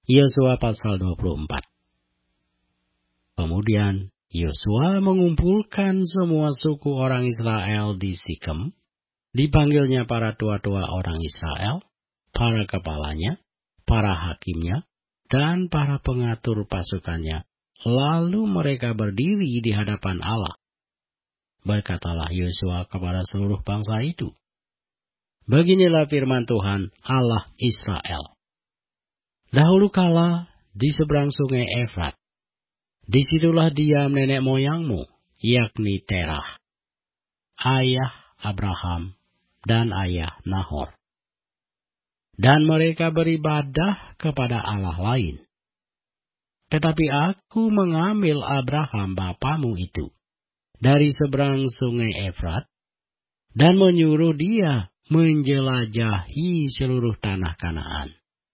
Yosua pasal 24. Kemudian Yosua mengumpulkan semua suku orang Israel di Sikem. Dipanggilnya para tua-tua orang Israel, para kepalanya, para hakimnya, dan para pengatur pasukannya. Lalu mereka berdiri di hadapan Allah. Berkatalah Yosua kepada seluruh bangsa itu, "Beginilah firman Tuhan Allah Israel. Dahulu kala di seberang sungai Efrat, disitulah diam nenek moyangmu, yakni Terah, ayah Abraham dan ayah Nahor. Dan mereka beribadah kepada Allah lain. Tetapi aku mengambil Abraham bapamu itu dari seberang sungai Efrat dan menyuruh dia menjelajahi seluruh tanah Kanaan.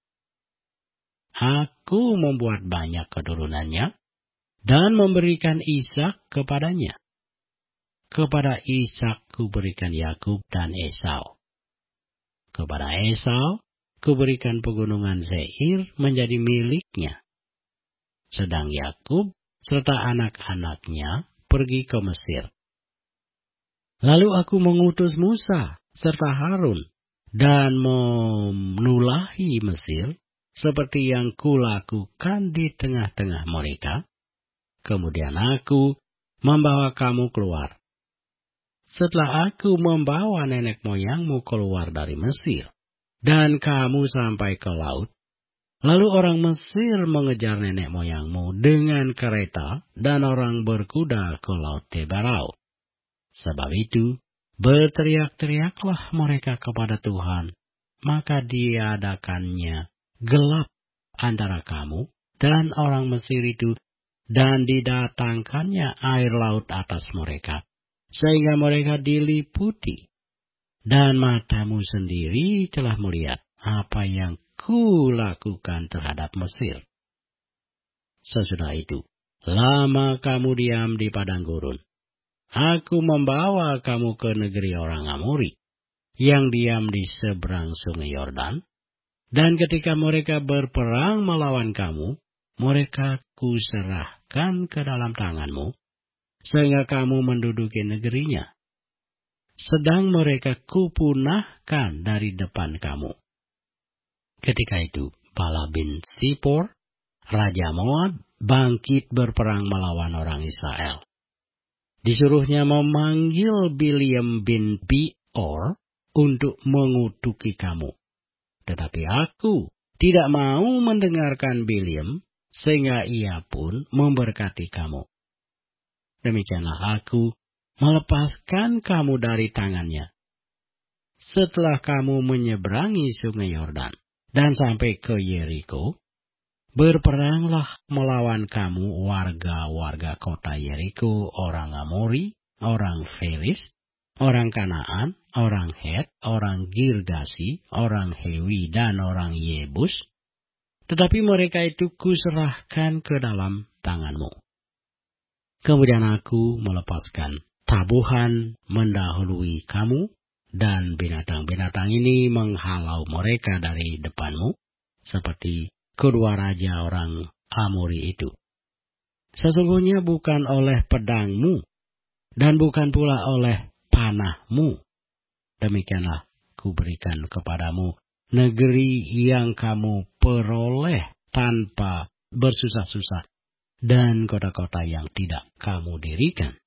Aku membuat banyak keturunannya dan memberikan Ishak kepadanya. Kepada Ishak kuberikan Yakub dan Esau. Kepada Esau kuberikan pegunungan Seir menjadi miliknya. Sedang Yakub serta anak-anaknya pergi ke Mesir. Lalu aku mengutus Musa serta Harun dan menulahi Mesir seperti yang kulakukan di tengah-tengah mereka. Kemudian aku membawa kamu keluar. Setelah aku membawa nenek moyangmu keluar dari Mesir, dan kamu sampai ke laut, lalu orang Mesir mengejar nenek moyangmu dengan kereta, dan orang berkuda ke laut Tebarau. Sebab itu, berteriak-teriaklah mereka kepada Tuhan, maka diadakannya gelap antara kamu dan orang Mesir itu, dan didatangkannya air laut atas mereka, sehingga mereka diliputi. Dan matamu sendiri telah melihat apa yang kulakukan terhadap Mesir. Sesudah itu, lama kamu diam di padang gurun. Aku membawa kamu ke negeri orang Amori, yang diam di seberang sungai Yordan. Dan ketika mereka berperang melawan kamu, mereka kuserahkan ke dalam tanganmu, sehingga kamu menduduki negerinya. Sedang mereka kupunahkan dari depan kamu. Ketika itu, Bala bin Sipor, Raja Moab, bangkit berperang melawan orang Israel. Disuruhnya memanggil Bileam bin Peor untuk mengutuki kamu. Tetapi aku tidak mau mendengarkan Bileam, sehingga ia pun memberkati kamu. Demikianlah aku melepaskan kamu dari tangannya. Setelah kamu menyeberangi sungai Yordan dan sampai ke Yeriko, berperanglah melawan kamu warga-warga kota Yeriko, orang Amori, orang Feris, orang Kanaan, orang Het, orang Girgasi, orang Hewi, dan orang Yebus. Tetapi mereka itu kuserahkan ke dalam tanganmu. Kemudian aku melepaskan tabuhan mendahului kamu, dan binatang-binatang ini menghalau mereka dari depanmu, seperti kedua raja orang Amori itu. Sesungguhnya bukan oleh pedangmu, dan bukan pula oleh panahmu. Demikianlah kuberikan kepadamu negeri yang kamu peroleh tanpa bersusah-susah, dan kota-kota yang tidak kamu dirikan.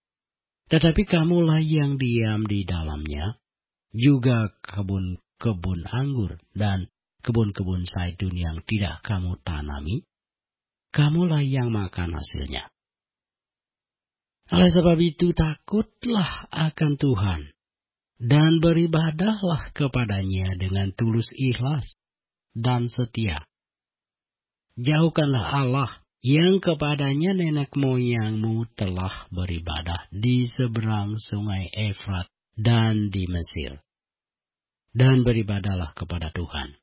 Tetapi kamulah yang diam di dalamnya, juga kebun-kebun anggur dan kebun-kebun zaitun yang tidak kamu tanami, kamulah yang makan hasilnya. Oleh sebab itu takutlah akan Tuhan, dan beribadahlah kepadanya dengan tulus ikhlas dan setia. Jauhkanlah Allah yang kepadanya nenek moyangmu telah beribadah di seberang sungai Efrat dan di Mesir. Dan beribadahlah kepada Tuhan.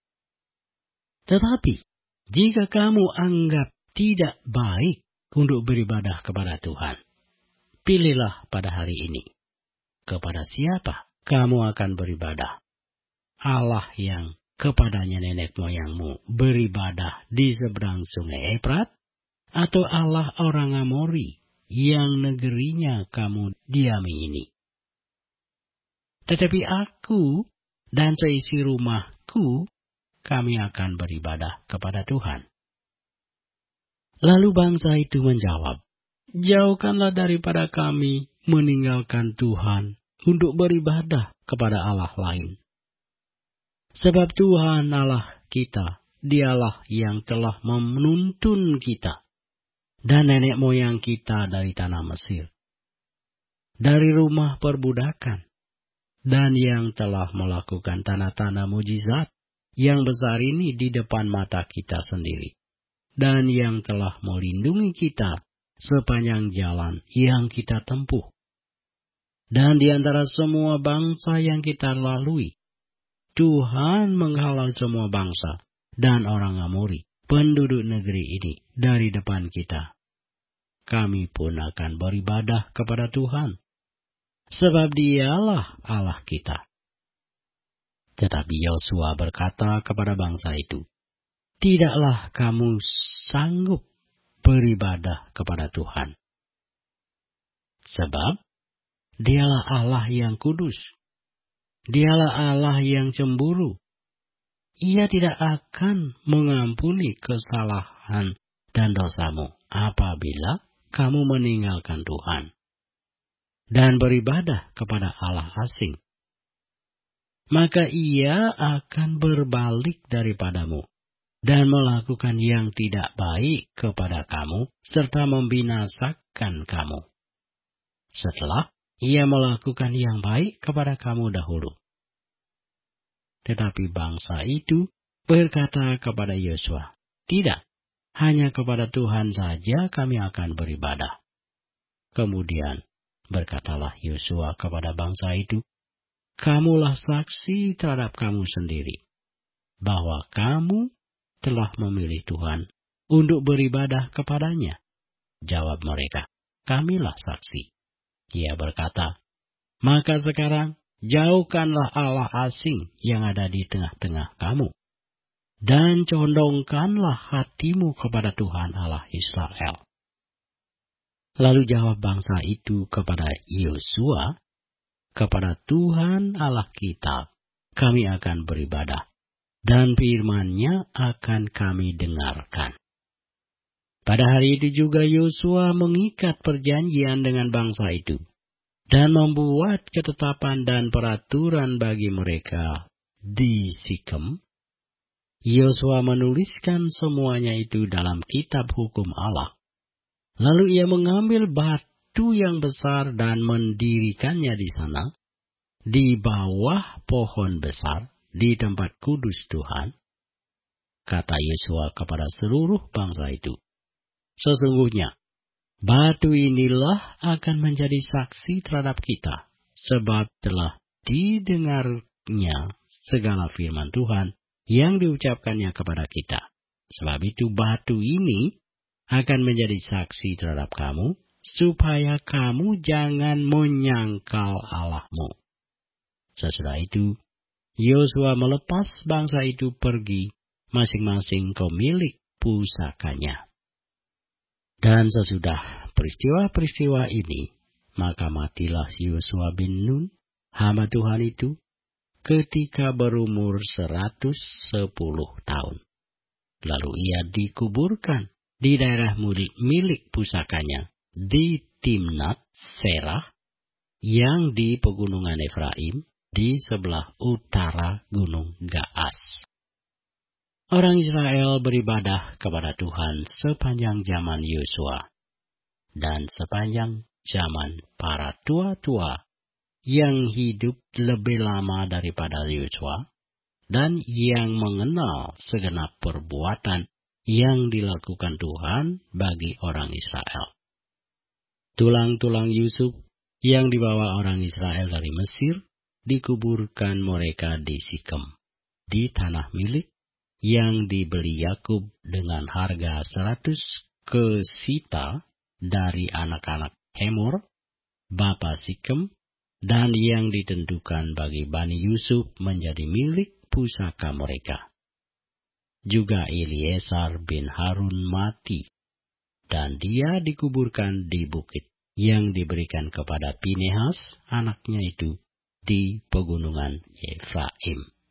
Tetapi, jika kamu anggap tidak baik untuk beribadah kepada Tuhan, pilihlah pada hari ini, kepada siapa kamu akan beribadah. Allah yang kepadanya nenek moyangmu beribadah di seberang sungai Efrat? Atau Allah orang Amori yang negerinya kamu diami ini? Tetapi aku dan seisi rumahku, kami akan beribadah kepada Tuhan. Lalu bangsa itu menjawab, jauhkanlah daripada kami meninggalkan Tuhan untuk beribadah kepada Allah lain. Sebab Tuhan Allah kita, Dialah yang telah menuntun kita dan nenek moyang kita dari tanah Mesir, dari rumah perbudakan, dan yang telah melakukan tanda-tanda mujizat yang besar ini di depan mata kita sendiri, dan yang telah melindungi kita sepanjang jalan yang kita tempuh. Dan di antara semua bangsa yang kita lalui, Tuhan menghalau semua bangsa dan orang Amori, penduduk negeri ini, dari depan kita. Kami pun akan beribadah kepada Tuhan, sebab Dialah Allah kita. Tetapi Yosua berkata kepada bangsa itu, tidaklah kamu sanggup beribadah kepada Tuhan. Sebab Dialah Allah yang kudus. Dialah Allah yang cemburu. Ia tidak akan mengampuni kesalahan dan dosamu apabila kamu meninggalkan Tuhan dan beribadah kepada Allah asing. Maka Ia akan berbalik daripadamu dan melakukan yang tidak baik kepada kamu serta membinasakan kamu, setelah Ia melakukan yang baik kepada kamu dahulu. Tetapi bangsa itu berkata kepada Yosua, tidak, hanya kepada Tuhan saja kami akan beribadah. Kemudian berkatalah Yosua kepada bangsa itu, kamulah saksi terhadap kamu sendiri, bahwa kamu telah memilih Tuhan untuk beribadah kepadanya. Jawab mereka, kamilah saksi. Ia berkata, maka sekarang jauhkanlah Allah asing yang ada di tengah-tengah kamu, dan condongkanlah hatimu kepada Tuhan Allah Israel. Lalu jawab bangsa itu kepada Yosua, kepada Tuhan Allah kita, kami akan beribadah, dan firman-Nya akan kami dengarkan. Pada hari itu juga Yosua mengikat perjanjian dengan bangsa itu, dan membuat ketetapan dan peraturan bagi mereka di Sikem. Yosua menuliskan semuanya itu dalam kitab hukum Allah. Lalu ia mengambil batu yang besar dan mendirikannya di sana, di bawah pohon besar, di tempat kudus Tuhan. Kata Yosua kepada seluruh bangsa itu, sesungguhnya batu inilah akan menjadi saksi terhadap kita, sebab telah didengarnya segala firman Tuhan yang diucapkannya kepada kita. Sebab itu batu ini akan menjadi saksi terhadap kamu, supaya kamu jangan menyangkal Allahmu. Sesudah itu, Yosua melepas bangsa itu pergi, masing-masing ke milik pusakanya. Dan sesudah peristiwa-peristiwa ini, maka matilah Yosua bin Nun, hamba Tuhan itu, ketika berumur 110 tahun. Lalu ia dikuburkan di daerah milik pusakanya, di Timnat Serah, yang di pegunungan Efraim, di sebelah utara gunung Gaas. Orang Israel beribadah kepada Tuhan sepanjang zaman Yosua dan sepanjang zaman para tua-tua yang hidup lebih lama daripada Yosua dan yang mengenal segenap perbuatan yang dilakukan Tuhan bagi orang Israel. Tulang-tulang Yusuf yang dibawa orang Israel dari Mesir dikuburkan mereka di Sikem, di tanah milik yang dibeli Yakub dengan harga 100 kesita dari anak-anak Hemor, bapa Sikem, dan yang ditentukan bagi Bani Yusuf menjadi milik pusaka mereka. Juga Eleazar bin Harun mati, dan dia dikuburkan di bukit yang diberikan kepada Pinehas, anaknya itu, di pegunungan Efraim.